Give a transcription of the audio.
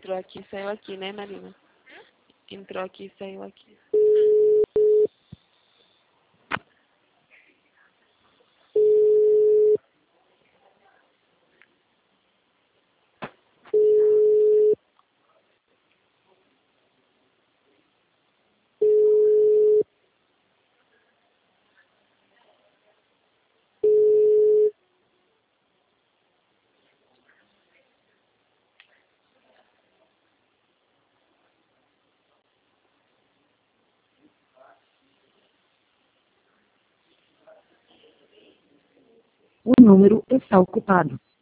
entrou aqui e saiu aqui, né, Marina? Entrou aqui e saiu aqui. O número está ocupado.